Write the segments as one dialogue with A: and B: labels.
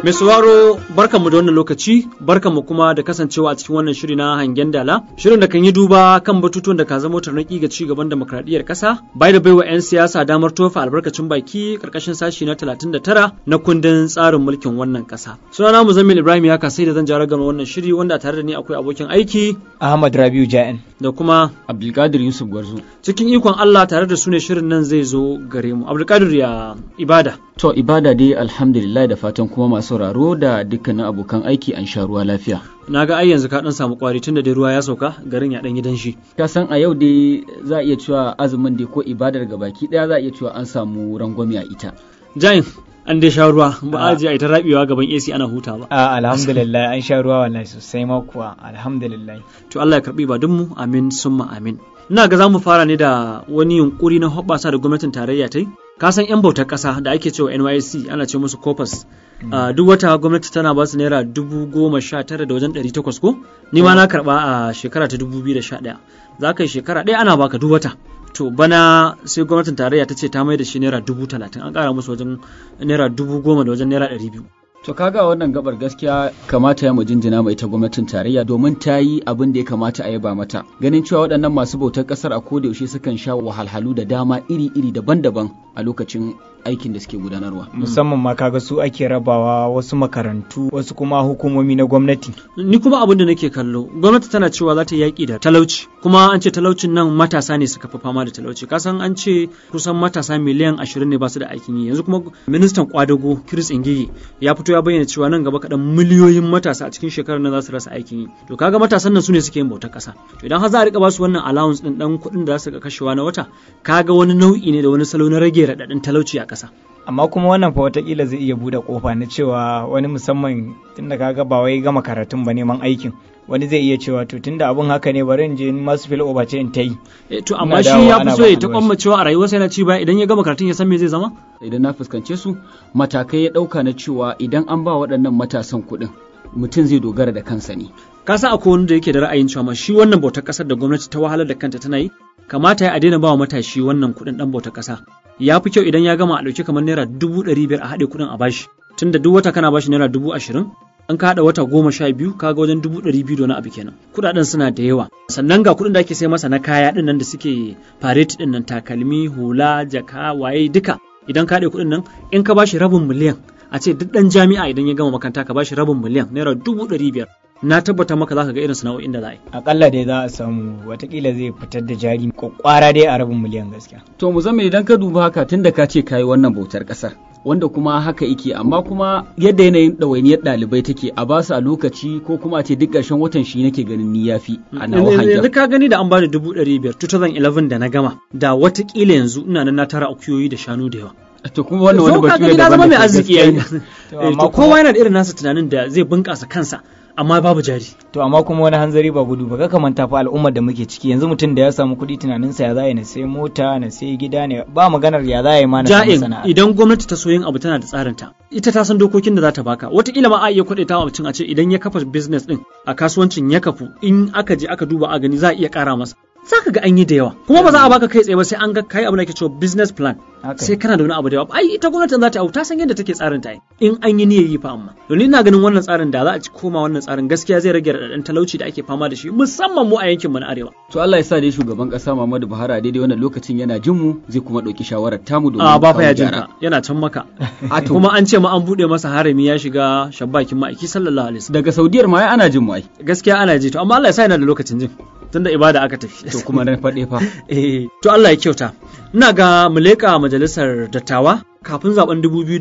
A: Mai sauraro barkanmu da wannan lokaci, barkanmu kuma da kasancewa a cikin wannan shiri na hangen dala, shirin da kan yi duba kan batutuwan da ka zama tarnaƙi ga cigaban demokradiyyar ƙasa, bai da baiwa 'yan siyasa damar tofa albarkacin baki ƙarƙashin sashi na 39 na kundin tsarin mulkin wannan ƙasa. Sunana Muzammil Ibrahim ya kasai da zan jara gama wannan shiri wanda tare da ni akwai abokin aiki
B: Ahmad Rabiu Ja'in
A: da kuma
C: Abdulkadir Yusuf Gwarzo.
A: Cikin ikon Allah tare da su ne shirin nan zai zo gare mu. Abdulkadir ya ibada.
C: To ibada dai alhamdulillah da fatan kuma masu sauraro da dukkanin abokan aiki an sha ruwa lafiya.
A: Na ga ai yanzu ka dan samu kwari tunda dai ruwa ya sauka garin ya dan gidan shi.
C: Ka san a yau dai za a iya cewa azumin dai ko ibadar gabaki daya za a iya cewa an samu rangwame a ita.
A: Jain an dai sha ruwa ba a je a ita rabewa gaban AC ana huta ba.
B: Alhamdulillah an sha ruwa wallahi sosai ma kuwa alhamdulillah.
A: To Allah ya karbi ibadun mu amin summa amin. Ina ga zamu fara ne da wani yunkuri na hoɓɓasa da gwamnatin tarayya ta yi. Ka san 'yan bautar ƙasa da ake cewa NYSC ana ce musu corpus. Duk wata gwamnati tana ba su naira 19,000 da wajen 800 ko? Ni ma na karɓa a shekara ta 2011. Za ka yi shekara ɗaya ana baka duk wata. To bana sai gwamnatin tarayya ta ce ta mai da shi naira 30,000 an ƙara musu wajen naira 10,000 da wajen naira 200.
C: To kaga wannan gabar gaskiya kamata ya mu jinjina mai ta gwamnatin tarayya domin ta yi abin da ya kamata a yaba mata. Ganin cewa waɗannan masu bautar ƙasar a koda yaushe sukan sha wahalhalu da dama iri-iri daban-daban a lokacin aikin da suke gudanarwa.
B: Musamman ma kaga su ake rabawa wasu makarantu wasu kuma hukumomi na gwamnati.
A: Ni kuma abin da nake kallo gwamnati tana cewa za ta yaƙi da talauci kuma an ce talaucin nan matasa ne suka fi fama da talauci. Kasan an ce kusan matasa miliyan 20 ne ba su da aikin yi. Yanzu kuma ministan kwadago Chris Ngige ya fito ya bayyana cewa nan gaba kaɗan miliyoyin matasa a cikin shekarar nan za su rasa aikin yi. To kaga matasan nan su ne suke yin bautar ƙasa. To idan har za a rika ba su wannan allowance din dan kuɗin da za su ga kashewa na wata kaga wani nau'i ne da wani salo na rage raɗaɗin talauci a ƙasa.
B: Amma kuma wannan fa watakila zai iya buɗe ƙofa na cewa wani musamman tunda kaga ba wai gama karatun ba neman aikin wani zai iya cewa to tunda abun haka ne bari in je masu fil over ce in ta yi.
A: To amma shi ya fi so ya ta kwamma cewa a rayuwarsa yana ci baya idan ya gama karatun ya san me zai zama?
C: Idan na fuskance su matakai ya ɗauka na cewa idan an ba waɗannan matasan kuɗin mutum zai dogara da kansa ne.
A: Ka san akwai wanda yake da ra'ayin cewa shi wannan bautar ƙasar da gwamnati ta wahalar da kanta tana yi kamata ya a daina ba wa matashi wannan kuɗin ɗan bautar ƙasa. Ya fi kyau idan ya gama a ɗauki kamar naira 500,000 a haɗe kuɗin a bashi tunda duk wata kana bashi naira 20,000 an ka haɗa wata 12 kaga wajen 200,000 da wani abu kenan. Kuɗaɗen suna da yawa sannan ga kuɗin da ake sai masa na kaya ɗin nan da suke fareti ɗin nan takalmi hula jaka waye duka idan ka haɗe kuɗin nan in ka bashi rabin miliyan a ce duk ɗan jami'a idan ya gama makaranta ka bashi rabin miliyan naira 500,000 na tabbata maka za ka ga irin sana'o'in da za a yi.
B: Akalla dai za a samu watakila zai fitar da jari kwakwara dai a rabin miliyan gaskiya.
C: To Muzammil idan ka duba haka tun da ka ce ka yi wannan bautar ƙasar wanda kuma haka yake amma kuma yadda yanayin ɗawainiyar ɗalibai take a basu a lokaci ko kuma a ce duk ƙarshen watan shi nake ganin ni yafi a nawa hanyar.
A: Yanzu ka gani da an bani 500,000 2011 da na gama da watakila yanzu ina nan na tara akuyoyi da shanu da yawa.
C: To kuma wannan wani batu ne
A: da zama mai arziki yayi. To kowa yana da irin nasa tunanin da zai bunƙasa kansa amma babu jari.
B: To amma kuma wani hanzari ba gudu ba ka manta fa al'ummar da muke ciki yanzu mutum da ya samu kuɗi tunaninsa ya za na sai mota na sai gida ne ba maganar ya za ma na samu sana'a.
A: Idan gwamnati ta so yin abu tana da tsarinta ita ta san dokokin da za ta baka wataƙila ma a iya kwaɗaita wa mutum a ce idan ya kafa business din a kasuwancin ya kafu in aka je aka duba a gani za a iya ƙara masa. Za ka ga an yi da yawa kuma ba za a baka kai tsaye ba sai an ga kai abu da ke cewa business plan sai kana da wani abu da yawa ai ita gwamnatin za ta ta san yadda take tsarin ta in an yi niyyar yi fa amma don ina ganin wannan tsarin da za a ci koma wannan tsarin gaskiya zai rage raɗaɗin talauci da ake fama da shi musamman mu a yankin mu na arewa.
C: To Allah ya sa dai shugaban ƙasa Muhammadu Buhari a daidai wannan lokacin yana jin mu zai kuma ɗauki shawarar tamu domin
A: ba fa ya jin ka yana can maka kuma an ce ma an buɗe masa harami ya shiga shabbakin ma'aiki sallallahu alaihi wasallam
C: daga Saudiyar ma ana jin mu ai
A: gaskiya ana ji to amma Allah ya sa yana da lokacin jin tunda ibada aka tafi.
C: To kuma na faɗe fa.
A: To Allah ya kyauta. Ina ga mu leƙa majalisar dattawa kafin zaben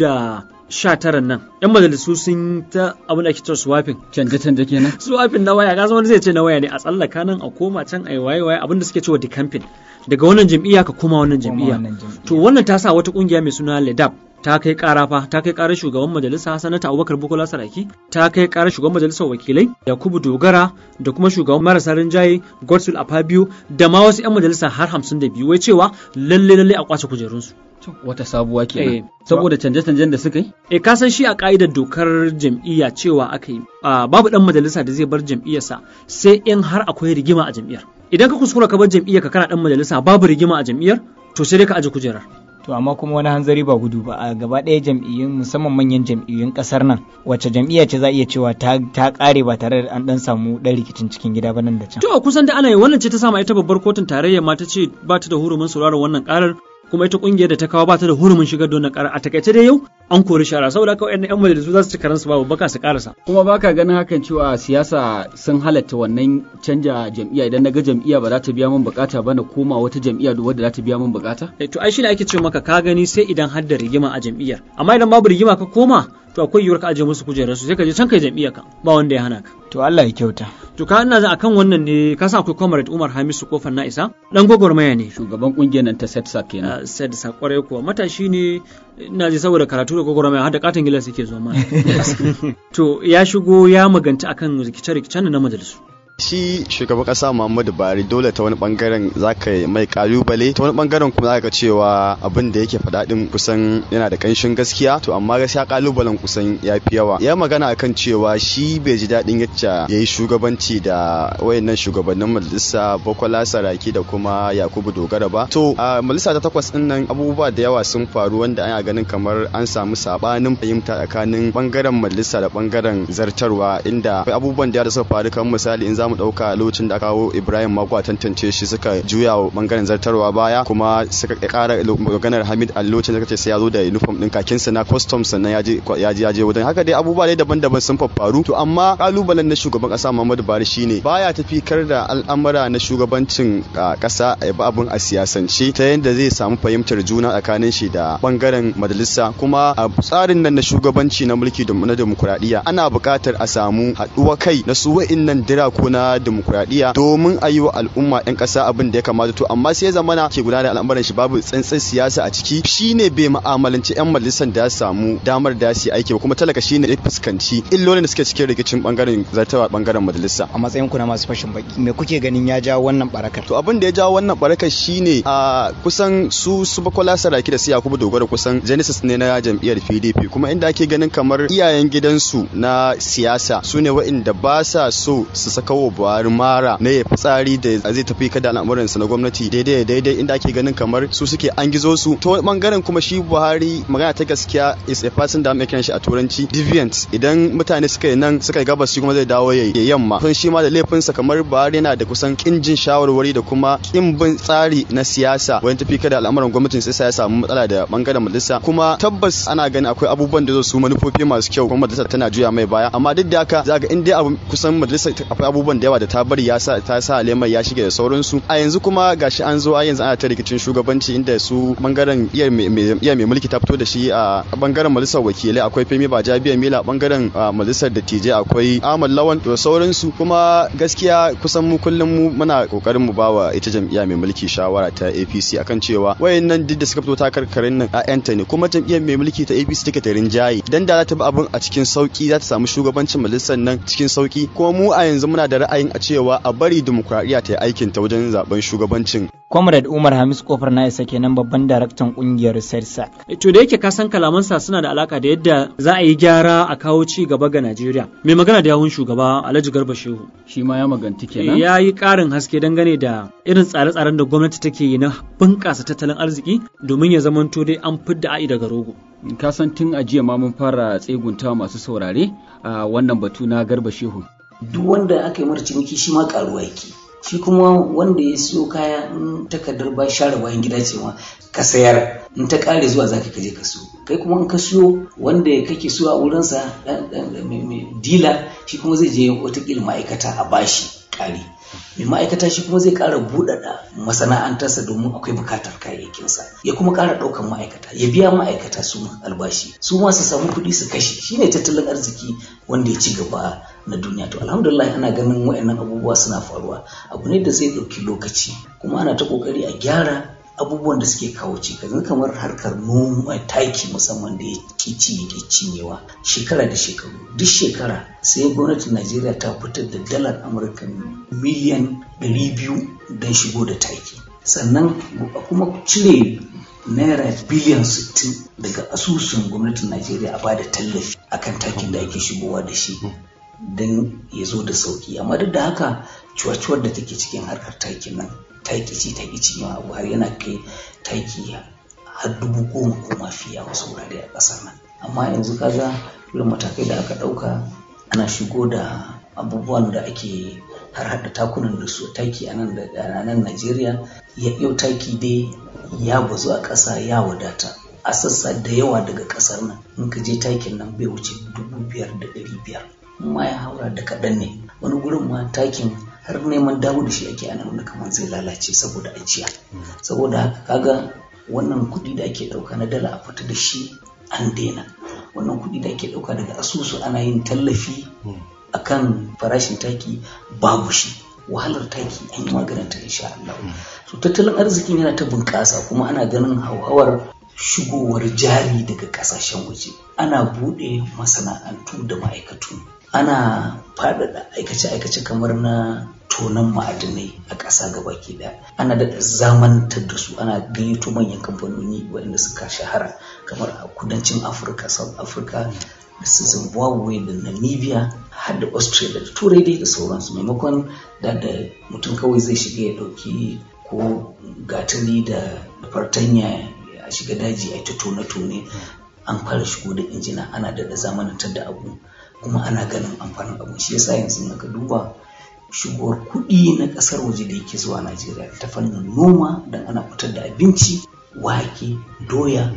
A: 2019 nan. 'Yan majalisu sun ta abin da ake cewa swapping.
C: Canje-canje kenan.
A: Swapping na waya, kasan wani zai ce na waya ne a tsallaka nan a koma can ai waye abin da suke cewa decamping. Daga wannan jam'iyya ka koma wannan jam'iyya. To wannan ta sa wata kungiya mai suna LEDAP ta kai ƙara shugaban majalisa sanata Abubakar Bukola Saraki, ta kai ƙara shugaban majalisar wakilai Yakubu Dogara da kuma shugaban marasa rinjaye Godswill Akpabio da ma wasu 'yan majalisa har 52 wai cewa lalle a kwace kujerunsu.
C: Wata sabuwa kenan. Saboda canje-canjen da suka yi?
A: Ka san shi a ka'idar dokar jam'iyya cewa aka yi babu dan majalisa da zai bar jam'iyyarsa sai in har akwai rigima a jam'iyyar. Idan ka kuskura ka bar jam'iyyar ka kana dan majalisa babu rigima a jam'iyyar to sai dai ka aje kujerar.
B: to amma kuma wani hanzari ba gudu ba a gaba ɗaya jam'iyyun musamman manyan jam'iyyun ƙasar nan wacce jam'iyya ce za a iya cewa ta ƙare ba tare da an ɗan samu ɗan rikicin cikin gida ba nan da can.
A: To kusan da ana yi wannan ce ta sama ita babbar kotun tarayya ma ta ce ba ta da hurumin sauraron wannan ƙarar kuma ita kungiyar da ta kawo ba ta da hurumin shigar da wannan ƙara a takaice dai yau an kori shara saboda haka wayannan yan majalisu za su ci karansu babu baka su karasa.
C: Kuma baka ganin hakan cewa siyasa sun halatta wannan canja jam'iyya idan naga jam'iyya ba za ta biya min bukata ba na koma wata jam'iyya wadda za ta biya min bukata?
A: To ai shine ake ce maka ka gani sai idan har da rigima a jam'iyyar amma idan babu rigima ka koma to akwai yiwuwar ka aje musu kujerar su sai ka je can kai jam'iyyar ka ba wanda ya hana ka.
B: To Allah ya kyauta.
A: To ka ina akan wannan ne ka san akwai Comrade Umar Hamisu Kofar na isa dan gwagwarmaya ne
C: shugaban kungiyar nan ta SEDSA kenan.
A: SEDSA kwarai kuwa matashi ne ina ji saboda karatu da gwagwarmaya har da katon gilas yake zuwa ma. To ya shigo ya maganta akan rikice-rikicen na majalisu.
D: Shi shugaban kasa Muhammadu Buhari dole ta wani bangaren zaka mai kalubale ta wani bangaren kuma zaka cewa abin da yake faɗa din kusan yana da kanshin gaskiya to amma gaskiya kalubalen kusan yafi yawa. Ya magana akan cewa shi bai ji daɗin yacca yayi shugabanci da wayannan shugabannin majalisa Bukola Saraki da kuma Yakubu Dogara ba. To a majalisa ta 8 din nan abubuwa da yawa sun faru wanda ana ganin kamar an samu sabanin fahimta tsakanin bangaren majalisa da bangaren zartarwa inda abubuwan da suka faru kamar misali in mu dauka lokacin da kawo Ibrahim Mako tantance shi suka juya wa bangaren zartarwa baya kuma suka kara maganar Hamid Allocin da kace sai ya zo da uniform din kakin sa na customs sannan ya je wajen haka dai abubuwa dai daban-daban sun faru to amma kalubalen na shugaban kasa Muhammadu Buhari shine baya tafikar da al'amura na shugabancin kasa a abun a siyasance ta yadda zai samu fahimtar juna tsakanin shi da bangaren majalisa kuma a tsarin nan na shugabanci na mulki na demokradiyya ana buƙatar a samu haɗuwa kai na su wa'innan dirako na demokradiyya domin a yi wa al'umma 'yan ƙasa abin da ya kamata to amma sai zamana ke gudanar da al'amuran shi babu tsantsan siyasa a ciki shine bai mu'amalanci 'yan majalisar da ya samu damar da su aiki ba kuma talaka shine ya fuskanci illolin da suke cikin rikicin bangaren zartawa bangaren majalisa.
B: A matsayin ku na masu fashin baki me kuke ganin ya jawo wannan barakar?
D: To abin da ya jawo wannan barakar shine a kusan su Bukola Saraki da su Yakubu Dogara kusan genesis ne na jam'iyyar PDP kuma inda ake ganin kamar iyayen gidansu na siyasa sune waɗanda ba sa so su saka wa Buhari mara na ya fitsari da zai tafi kada al'amuransa na gwamnati daidai inda ake ganin kamar su suke an gizo su to bangaren kuma shi Buhari magana ta gaskiya is a person da ake kiran shi a turanci deviant idan mutane suka yi nan suka yi gabas shi kuma zai dawo ya yamma to shi ma da laifinsa kamar Buhari yana da kusan kin jin shawarwari da kuma kin bin tsari na siyasa wajen tafi kada al'amuran gwamnatin sai ya samu matsala da bangaren majalisa kuma tabbas ana ganin akwai abubuwan da su manufofi masu kyau kuma majalisa tana juya mai baya amma duk da haka zaka in dai kusan majalisa akwai abubuwan da yawa da ta bari ta sa lemar ya shige da sauransu a yanzu kuma gashi an zo a yanzu ana ta rikicin shugabanci inda su bangaren iya mai mulki ta fito da shi a bangaren majalisar wakilai akwai Femi Bajabiya Mila bangaren majalisar dattijai akwai Ahmad Lawan da sauransu kuma gaskiya kusan mu kullum mu muna kokarin mu bawa ita jam'iyya mai mulki shawara ta APC akan cewa wayannan duk da suka fito takarkarin nan ƴaƴanta ne kuma jam'iyyar mai mulki ta APC take ta rinjaye dan da za ta bi abin a cikin sauki za ta samu shugabancin majalisar nan cikin sauki kuma mu a yanzu muna da ra'ayin a cewa a bari demokradiyya ta yi aikin ta wajen zaben shugabancin.
B: Comrade Umar Hamis Kofar na isa kenan babban daraktan kungiyar SEDSA.
A: To da yake ka san kalamansa suna da alaka da yadda za a yi gyara a kawo ci gaba ga Najeriya. Mai magana da yawun shugaba Alhaji Garba Shehu.
C: Shi ma ya maganti kenan.
A: Ya yi ƙarin haske dangane da irin tsare-tsaren da gwamnati take yi na bunƙasa tattalin arziki domin ya zamanto dai an fidda a'i daga rogo.
C: Ka san tun a jiya ma mun fara tsegunta masu saurare a wannan batu na Garba Shehu.
E: Duk wanda aka yi mara ciniki shi ma karuwa yake shi kuma wanda ya siyo kaya in takardar ba share bayan gida ce ma ka sayar in ta kare zuwa zaka kaje ka siyo kai kuma in ka siyo wanda kake so a wurinsa dila shi kuma zai je watakila ma'aikata a bashi kare mai ma'aikata shi kuma zai ƙara buɗaɗa masana'antarsa domin akwai bukatar kayayyakinsa ya kuma ƙara ɗaukan ma'aikata ya biya ma'aikata su albashi su ma su samu kuɗi su kashe shine tattalin arziki wanda ya ci gaba na duniya to alhamdulillah ana ganin waɗannan abubuwa suna faruwa abu ne da zai ɗauki lokaci kuma ana ta ƙoƙari a gyara abubuwan da suke kawo cikas kamar harkar noma taki musamman da ya yake cinyewa shekara da shekaru duk shekara sai gwamnatin Najeriya ta fitar da dalar Amurka miliyan 200 don shigo da taki sannan kuma cire naira biliyan 60 daga asusun gwamnatin Najeriya a bada tallafi akan takin da ake shigowa da shi don ya zo da sauki amma duk da haka cuwacuwar da take cikin harkar takin nan taki ce taki cinyewa abu har yana kai taki har 10,000 ko ma fiye a wasu wurare a ƙasar nan. Amma yanzu kaga irin matakai da aka ɗauka, ana shigo da abubuwan da ake har hada takunan da su taki a nan Najeriya. Yau taki dai ya bazu a ƙasa, ya wadata a sassa da yawa daga ƙasar nan. In ka je takin nan bai wuce 5,500, amma ya haura da kaɗan ne. Wani gurin ma takin har neman dawo da shi ake, ana wanda kamar zai lalace saboda ajiya. Saboda haka kaga wannan kuɗi da ake ɗauka na dala a fita da shi an daina. Wannan kuɗi da ake ɗauka daga asusu ana yin tallafi akan farashin taki babu shi. Wahalar taki an yi maganin ta insha Allah. So tattalin arzikin yana ta bunƙasa, kuma ana ganin hauhawar shigowar jari daga ƙasashen waje. Ana buɗe masana'antu da ma'aikatu. Ana faɗaɗa aikace-aikace kamar na tonon ma'adinai a ƙasa gabaki ɗaya. Ana da zamantar da su, ana gayyato manyan kamfanoni waɗanda suka shahara kamar a kudancin Afirka, South Africa, da su Zimbabwe da Namibia, har da Australia da Turai dai da sauransu. Maimakon da mutum kawai zai shiga ya ɗauki ko gatari da fartanya a shiga daji a ta tone-tone, an fara shigo da injina, ana da zamanantar da abu, kuma ana ganin amfanin abu. Shi yasa yanzu aka duba shigowar kuɗi na ƙasar waje da yake zuwa Najeriya ta fannin noma, don ana fitar da abinci, wake, doya,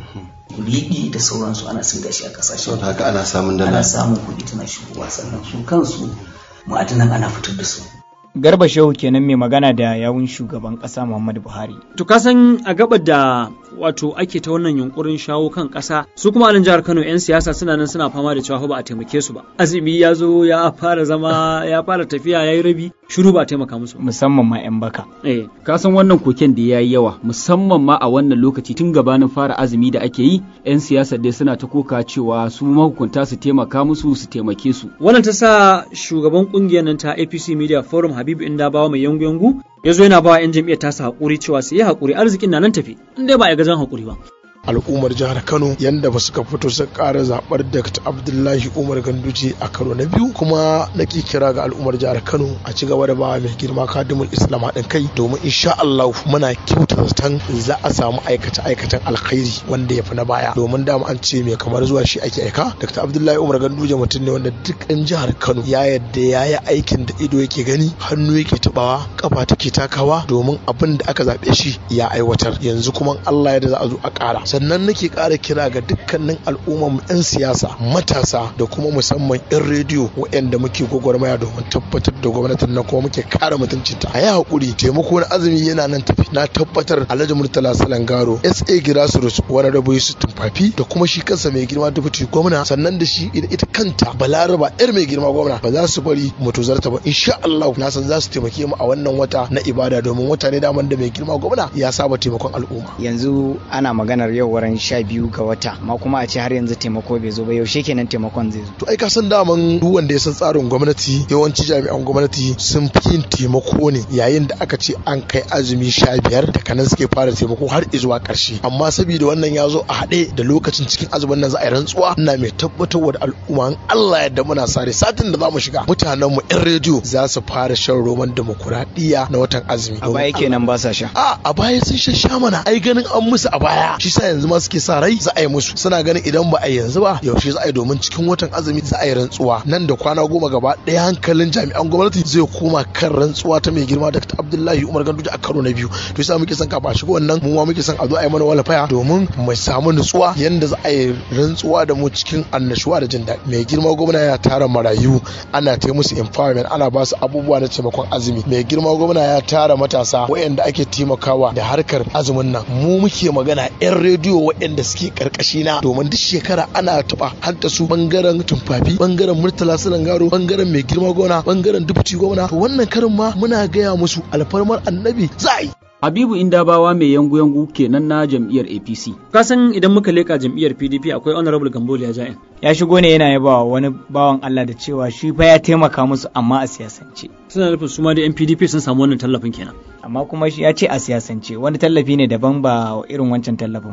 E: riɗi da sauransu, ana sai da shi a ƙasashen.
F: Haka ana samun dala,
E: ana samun kuɗi tana shigowa, sannan su kansu ma'adanan ana fitar da su.
B: Garba Shehu kenan mai magana da yawun shugaban ƙasa Muhammadu Buhari.
A: To ka san a gabar da wato ake ta wannan yunkurin shawo kan ƙasa, su kuma a nan jihar Kano 'yan siyasa suna nan suna fama da cewa ba a taimake su ba. Azumi ya zo ya fara zama, ya fara tafiya, ya yi rabi, shiru ba a taimaka musu.
B: Musamman ma 'yan baka.
C: Ka san wannan koken da ya yi yawa, musamman ma a wannan lokaci tun gabanin fara azumi da ake yi, 'yan siyasa dai suna ta koka cewa su mahukunta su taimaka musu, su taimake su.
A: Wannan ta sa shugaban ƙungiyar nan ta APC Media Forum Habibu Indabawa mai yangu-yangu ya zo yana ba wa 'yan jam'iyyar tasa haƙuri cewa su yi haƙuri, arzikin na nan tafi, in dai ba a gajan haƙuri ba.
G: al'ummar jihar Kano yanda ba suka fito suka ƙara zaɓar Dr. Abdullahi Umar Ganduje a karo na biyu, kuma nake kira ga al'ummar jihar Kano a ci gaba da ba mai girma kadimul Islam haɗin kai, domin insha Allah muna kyauta zaton za a samu aikace-aikacen alkhairi wanda ya fi na baya, domin dama an ce mai kamar zuwa shi ake aika. Dr. Abdullahi Umar Ganduje mutum ne wanda duk ɗan jihar Kano ya yadda ya yi aikin da ido yake gani, hannu yake tabawa, kafa take takawa, domin abin da aka zaɓe shi ya aiwatar. Yanzu kuma Allah ya da za a zo a ƙara. Sannan nake ƙara kira ga dukkanin al'ummar mu 'yan siyasa, matasa da kuma musamman 'yan rediyo waɗanda muke gwagwarmaya domin tabbatar da gwamnatin nan kuma muke kare mutuncinta. A yi haƙuri, taimako na azumi yana nan tafi. Na tabbatar Alhaji Murtala Salangaro, SA Grassroots, wani rabo Yusuf Tumfafi da kuma shi kansa mai girma Deputy Gwamna, sannan da shi ita kanta Balaraba 'yar mai girma Gwamna, ba za su bari mu tozarta ba. Insha Allah na san za su taimake mu a wannan wata na ibada, domin wata ne daman da mai girma Gwamna ya saba taimakon al'umma.
B: Yanzu ana maganar yau wurin 12 ga wata, ma kuma a ce har yanzu taimako bai zo ba, yaushe kenan taimakon zai zo?
G: To ai ka san daman duk wanda ya san tsarin gwamnati, yawanci jami'an gwamnati sun fi yin taimako ne yayin da aka ce an kai azumi 15 daga nan suke fara taimako har zuwa ƙarshe. Amma saboda wannan ya zo a haɗe da lokacin cikin azumin nan za a yi rantsuwa, ina mai tabbatar da al'umma in Allah yadda muna sare satin da za mu shiga mutanen mu 'yan rediyo za su fara shan roman demokuraɗiyya na watan azumi.
B: A baya kenan ba sa sha?
G: A baya sun sha mana, ai ganin an musu a baya shi sa yanzu ma suke sa rai za a yi musu. Suna ganin idan ba a yi yanzu ba yaushe za a yi, domin cikin watan azumi za a yi rantsuwa nan da kwana 10 gaba ɗaya hankalin jami'an gwamnati zai koma kan rantsuwa ta mai girma Dr. Abdullahi Umar Ganduje a karo na biyu. To yasa muke son kafa shigo wannan, mu ma muke son a zo a yi mana walafaya domin mu samu nutsuwa yanda za a yi rantsuwa da mu cikin annashuwa da jin daɗi. Mai girma gwamna ya tara marayu, ana ta musu empowerment, ana ba su abubuwa na taimakon azumi. Mai girma gwamna ya tara matasa waɗanda ake taimakawa da harkar azumin nan. Mu muke magana 'yan rediyo waɗanda suke karkashi na, domin duk shekara ana taɓa hanta su bangaren Tumfafi, bangaren Murtala Salangaro, bangaren mai girma gwamna, bangaren Deputy Gwamna. To wannan karin ma muna gaya musu alfarmar annabi za a yi.
C: Habibu Indabawa mai yangu-yangu kenan na jam'iyyar APC.
A: Kasan idan muka leka jam'iyyar PDP akwai Honorable Gambole ya ja'in.
B: Ya shigo ne yana yaba wani bawan Allah da cewa shi fa ya taimaka musu amma a siyasance.
A: Suna nufin su ma da 'yan PDP sun samu wannan tallafin kenan.
B: Amma kuma shi ya ce a siyasance, wani tallafi ne daban ba irin wancan tallafin ba.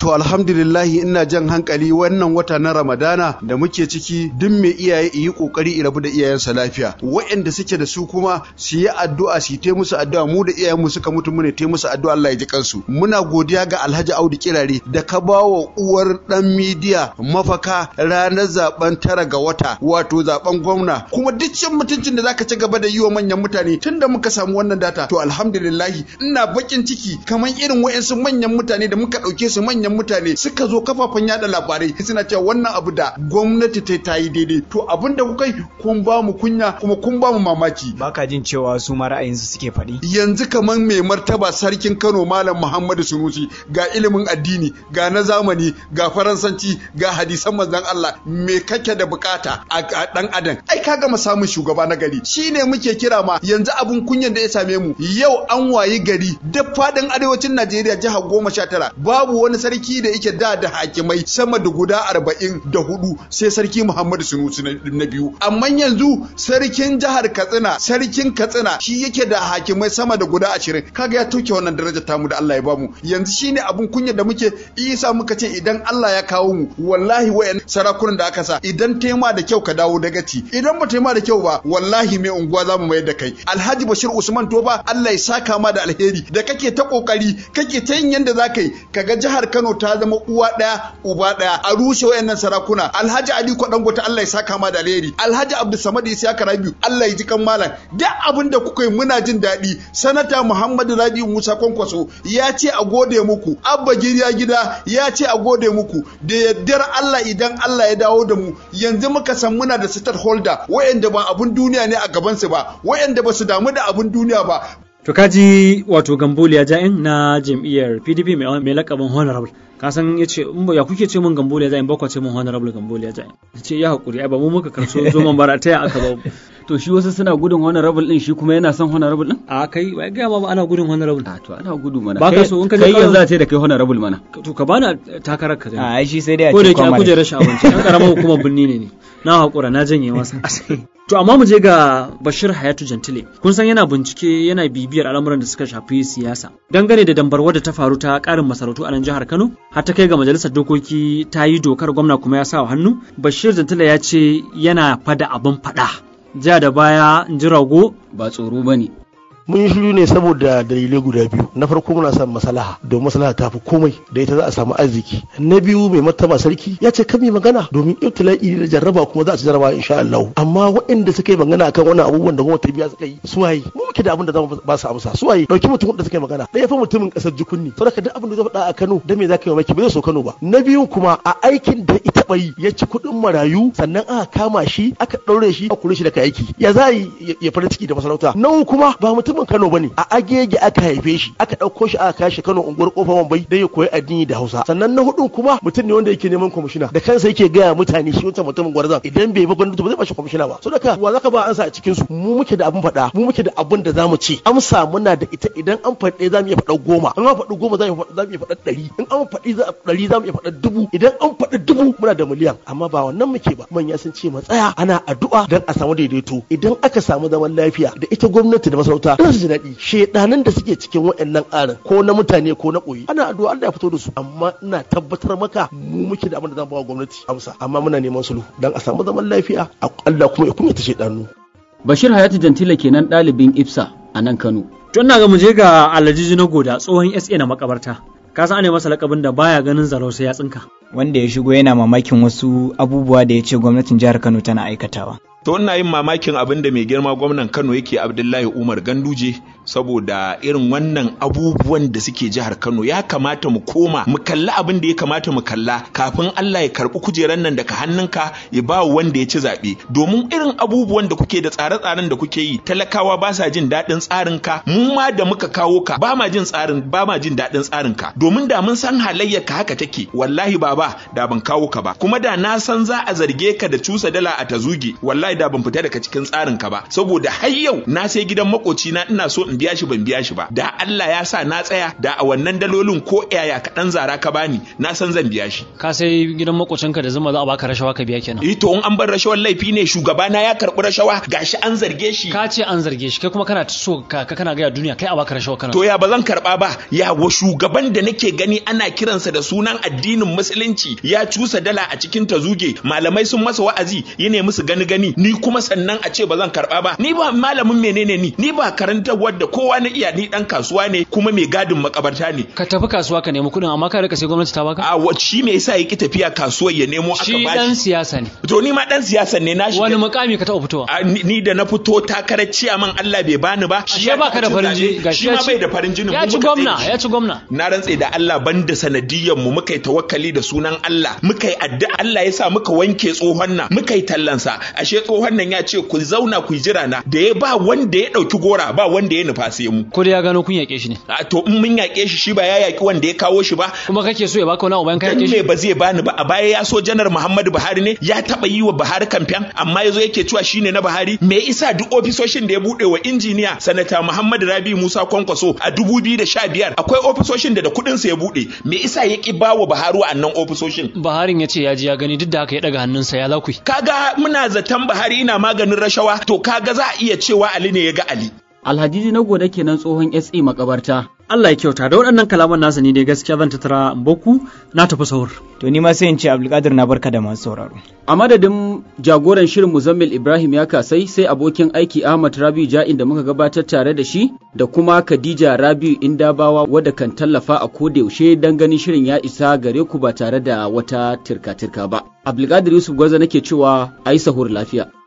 F: To alhamdulillahi ina jan hankali wannan wata na Ramadana da muke ciki duk mai iyaye yi kokari ya rabu da iyayensa lafiya. Waɗanda suke da su kuma su yi addu'a su yi musu addu'a, mu da iyayenmu suka mutu mu ne musu addu'a Allah ya ji kansu. Muna godiya ga Alhaji Audu Kirare da ka bawa uwar dan midiya mafaka ranar zaben 9 ga wata, wato zaben gwamna. Kuma duk cin mutuncin da zaka ci gaba da yi wa manyan mutane tunda muka samu wannan data, to alhamdulillahi ina bakin ciki kamar irin wayansu manyan mutane da muka dauke su manyan mutane suka zo kafafen yada labarai suna cewa wannan abu da gwamnati ta yi daidai. To abin da kuka yi kun ba mu kunya kuma kun ba mu mamaki.
B: Baka jin cewa su ma ra'ayinsu suke faɗi?
F: Yanzu kamar mai martaba sarkin Kano Malam Muhammadu Sunusi, ga ilimin addini, ga na zamani, ga faransanci, ga hadisan manzon Allah, me kake da bukata a dan adam? Ai ka gama samun shugaba na gari. Shine muke kira ma yanzu abun kunyan da ya same mu. Yau an wayi gari da fadin arewacin Najeriya jiha 19 babu wani sarki da yake da hakimai sama da guda 44 sai sarki Muhammadu Sunusi na biyu. Amma yanzu sarkin jihar Katsina, sarkin Katsina shi yake da hakimai sama da guda 20. Kaga ya toke wannan daraja tamu da Allah ya bamu. Yanzu shine abun kunya da muke isa muka ce idan Allah ya kawo mu wallahi wayan sarakunan da aka sa idan tema da kyau ka dawo da gati, idan ba tema da kyau ba wallahi mai unguwa za mu mayar da kai. Alhaji Bashir Usman Toba Allah ya saka ma da alheri da kake ta kokari kake ta yin yanda za ka yi kaga jihar Kano ta zama uwa daya uba daya a rushe wayannan sarakuna. Alhaji Ali Dangote Allah ya saka ma da alheri. Alhaji Abdul Samad Isiyaka Rabiu Allah ya ji kan malam. Duk abin da kuka yi muna jin daɗi. Sanata Muhammadu Rabiu Musa Kwankwaso ya ce a gode muku. Abba Giriya Gida ya ce a gode muku. Da yaddar Allah idan Allah ya dawo da mu yanzu muka san muna da stakeholder wayanda ba abun duniya ne a gabansu ba, wayanda ba su damu da abun duniya ba.
A: To kaji wato Gamboliya Ja'in na jam'iyyar PDP mai lakabin honorable. Ka san yace ya kuke ce mun Gamboliya Ja'in ba ku ce mun honorable Gamboliya Ja'in. Yace ya hakuri ai ba mu muka karso zo man bara ta aka ba.
C: To shi wasu suna gudun honorable din, shi kuma yana son honorable din?
A: A kai wai ga ma ana gudun honorable.
C: A to ana gudu mana.
A: Ba ka so in ka
C: kai yanzu a ce da kai honorable mana.
A: To ka bana takarar ka.
B: A ai shi sai dai a ce
A: ko da ke kujerar sha'awanci an karamar hukumar binni ne. Na hakura na janye masa. To amma mu je ga Bashir Hayatu Jantile. Kun san yana bincike yana bibiyar al'amuran da suka shafi siyasa. Dangane da dambarwa da ta faru ta karin masarautu a nan jihar Kano, har ta kai ga majalisar dokoki ta yi dokar gwamna kuma ya sa wa hannu. Bashir Jantile ya ce yana fada abin fada. Ja da baya in ji rago
C: ba tsoro bane.
G: mun yi shiru ne saboda dalilai guda biyu. Na farko muna son maslaha, domin maslaha ta fi komai, da ita za a samu arziki. Na biyu mai martaba sarki ya ce kan mai magana domin ibtila'i da jarraba kuma za a ci jarraba insha Allah. Amma waɗanda suka yi magana akan wannan abubuwan da gwamnati biya suka yi suwaye mu muke da abin da za mu ba su amsa suwaye. Dauki mutum da suka yi magana ɗaya fa mutumin ƙasar Jukunni, saboda duk abin da zai faɗa a Kano da me za ka yi maki ba zai so Kano ba. Na biyun kuma a aikin da ita bai ya ci kuɗin marayu sannan aka kama shi aka ɗaure shi a kure shi daga aiki, ya za ya fara ciki da masarauta. Na kuma ba mutumin Kano bane, a Agege aka haife shi, aka ɗauko shi aka kashi Kano unguwar Kofar Wambai dan ya koyi addini da Hausa. Sannan na hudun kuma mutum ne wanda yake neman kwamishina, da kansa yake gaya mutane shi wancan mutumin gwarzan idan bai ba gwamnati ba zai bashi kwamishina ba. Saboda wa zaka ba ansa a cikin su? Mu muke da abin faɗa, mu muke da abin da zamu ce. Amsa muna da ita, idan an faɗi zamu iya faɗa 10, in an faɗi 10 zamu iya faɗa 100, in an faɗi 100 zamu iya faɗa 1000, idan an faɗi 1000 muna da miliyan. Amma ba wannan muke ba. Manya sun ce matsaya ana addu'a dan a samu daidaito. Idan aka samu zaman lafiya da ita gwamnati da masarauta za su ji daɗi. Shedanan da suke cikin waɗannan ƙarin ko na mutane ko na ƙoyi ana addu'a Allah ya fito da su, amma ina tabbatar maka mu muke da abin da zamu ba gwamnati amsa, amma muna neman sulhu dan a samu zaman lafiya, Allah kuma ya kunyata shedanu.
C: Bashir Hayatu Jantile kenan ɗalibin IFSA a nan Kano.
A: To ina ga mu je ga Alhaji na Goda, tsohon SA na makabarta. Ka san ana masa lakabin da baya ganin zaro sai ya tsinka.
B: Wanda ya shigo yana mamakin wasu abubuwa da ya ce gwamnatin jihar Kano tana aikatawa.
H: To ina yin mamakin abin da mai girma gwamnan Kano yake Abdullahi Umar Ganduje, saboda irin wannan abubuwan da suke jihar Kano ya kamata mu koma mu kalli abin da ya kamata mu kalla kafin Allah ya karbi kujeran nan daga hannunka ya ba wanda ya ci zaɓe. Domin irin abubuwan da kuke da tsare-tsaren da kuke yi talakawa ba sa jin daɗin tsarin ka, mu ma da muka kawo ka ba ma jin daɗin tsarin ka. Domin da mun san halayyar ka haka take, wallahi baba da ban kawo ka ba. Kuma da na san za a zarge ka da cusa dala a tazuge, wallahi wallahi da ban fita daga cikin tsarin ka ba, saboda har yau na sai gidan makoci na ina so in biya shi ban biya shi ba, da Allah ya sa na tsaya da a wannan dalolin ko yaya kaɗan zara ka bani na san zan biya shi.
A: Ka sai gidan makocinka da zuma za a baka rashawa ka biya kenan.
H: To in an bar rashawar laifi ne, shugabana ya karɓi rashawa gashi an zarge shi.
A: Ka ce an zarge shi, kai kuma kana so kana ga duniya kai a baka rashawa kana.
H: To ya ba zan karɓa ba, ya wa shugaban da nake gani ana kiransa da sunan addinin musulunci ya cusa dala a cikin tazuge, malamai sun masa wa'azi ya nemi su gani ni kuma sannan a ce ba zan karɓa ba. Ni ba malamin menene ni ba karantar wadda kowa na iya, ni dan kasuwa ne kuma mai gadin makabarta ne.
A: Ka tafi kasuwa ka nemi kuɗin amma ka rika sai gwamnati ta baka?
H: A shi me yasa yake tafiya kasuwar ya nemo aka bashi?
A: Shi dan siyasa ne.
H: To ni ma dan siyasa ne na shi.
A: Wani mukami ka taɓa fitowa?
H: Ni da na fito takarar ciyaman Allah bai bani ba.
A: Shi ya baka da farin jini.
H: Shi ma bai da farin jini.
A: Ya ci gwamna.
H: Na rantse da Allah banda sanadiyyar mu muka yi tawakkali da sunan Allah, muka yi addu'a Allah ya sa muka wanke tsohon nan, muka yi tallansa. Ashe tsohon nan ya ce ku zauna ku jira na, da ya ba wanda ya dauki gora ba wanda ya nufa sai mu.
A: Ko da ya gano kun yaƙe shi ne?
H: To in mun yaƙe shi ba ya yaƙi wanda ya kawo shi ba.
A: Kuma kake so ya baka wani abu bayan ka yaƙe shi?
H: Me ba zai bani ba, a baya ya so janar Muhammadu Buhari ne, ya taba yi wa Buhari kamfen amma yazo yake cewa shine na Buhari. Me isa duk ofisoshin da ya bude wa injiniya sanata Muhammadu Rabi Musa Kwankwaso a 2015 akwai ofisoshin da kudin sa ya bude, me isa ya ki bawa Buhari annan ofisoshin?
A: Buharin ya ce ya ji ya gani duk da haka ya daga hannunsa, ya zakui.
H: Kaga muna zaton Buhari ina maganin rashawa, to kaga za a iya cewa Ali ne ya ga Ali.
C: Alhaji na gode kenan tsohon SE makabarta.
A: Allah ya kyauta, da waɗannan kalaman nasa ne dai gaskiya zan tattara boku na tafi sahur.
B: To ni ma sai in ce Abdulkadir na barka da masu sauraro.
C: A madadin jagoran shirin Muzammil Ibrahim ya kasai, sai abokin aiki Ahmad Rabiu Ja'in da muka gabatar tare da shi, da kuma Khadija Rabiu Indabawa wadda kan tallafa a koda yaushe dan ganin shirin ya isa gare ku ba tare da wata tirka-tirka ba. Abdulkadir Yusuf Gwaza nake cewa ayi sahur lafiya.